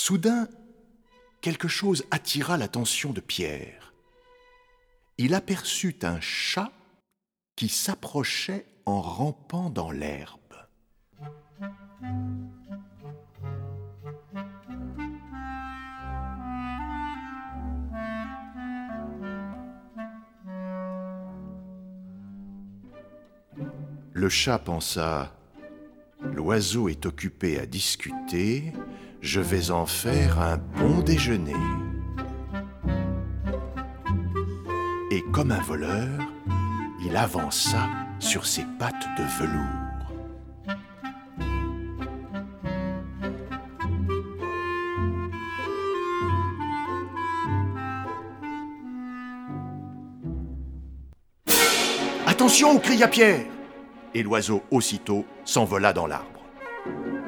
Soudain, quelque chose attira l'attention de Pierre. Il aperçut un chat qui s'approchait en rampant dans l'herbe. Le chat pensa « L'oiseau est occupé à discuter, je vais en faire un bon déjeuner. » Et comme un voleur, il avança sur ses pattes de velours. « Attention !» cria Pierre. Et l'oiseau aussitôt s'envola dans l'arbre.